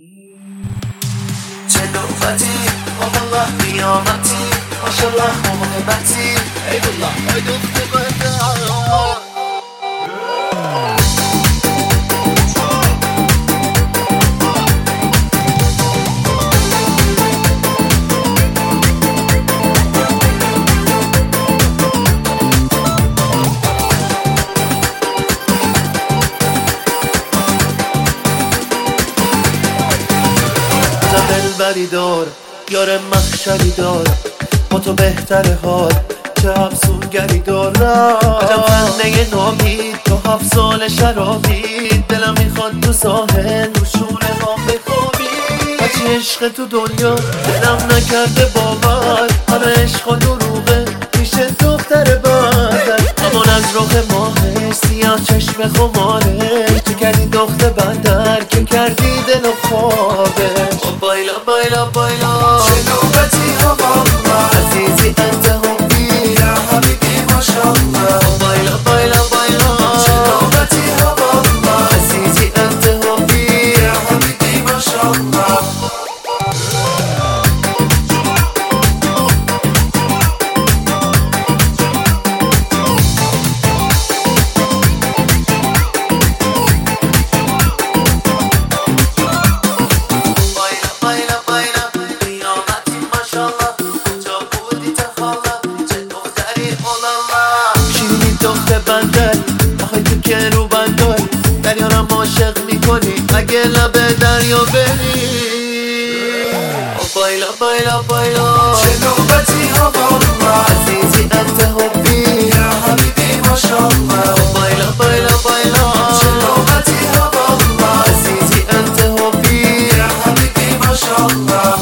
چه نوبتی والله قیامتی ماشالله محبتی ای والله ای دختر بنده دلبری دار یار محشری دار با تو بهتر حال چه افسونگری دارم عجب خنده نامید تو 7 سال شرابی دلم میخواد تو ساحل رو شونه ها بخوابی هرچی عشق تو دنیا دلم نکرده باور همه عشق و دروغه میشه دختر بندر امان از رخ ماهش سیاه چشم خمارش تو کردی دختر بندر که کردی دل و خوابش بایلا بایلا بایلا چه نوبتی ها والله عزیزی انت حبی یا حبیبی ماشالله بایلا بایلا بایلا چه نوبتی ها والله عزیزی انت حبی یا حبیبی ماشالله آخه تو که رو بنداری دریارم عاشق میکنی اگه لب دریا بری بایلا بایلا بایلا چه نوبتی ها والله عزیزی انت حبی یا حبیبی ماشالله بایلا بایلا بایلا چه نوبتی ها والله عزیزی انت حبی یا حبیبی ماشالله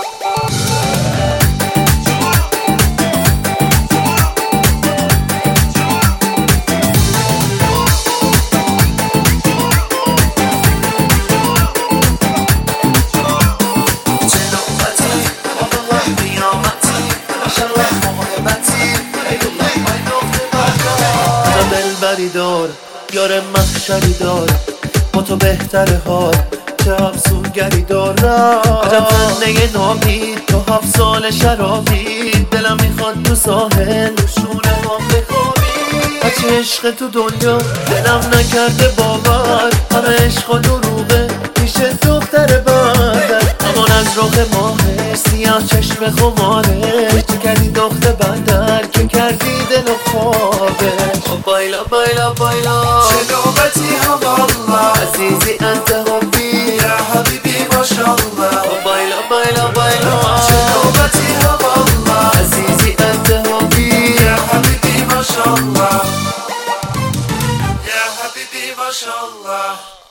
دلبری دار یار محشری دار با تو بهتر حال چه افسونگری دارم عجب خنده نامید تو 7 سال شرابی دلم میخواد تو ساحل رو شونه ها بخوابی هرچی عشق تو دنیا دلم نکرده باور همه عشق و دروغه میشه دختر بندر امان از رخ ماهش سیاه چشم خمارش تو کردی دختر بندر که کردی دل و خوابش بایلا بایلا بایلا چه نوبتی ها والله عزیزی انت حبی یا حبیبی ماشالله بایلا بایلا بایلا چه نوبتی ها والله عزیزی انت حبی یا حبیبی ماشالله یا حبیبی ماشالله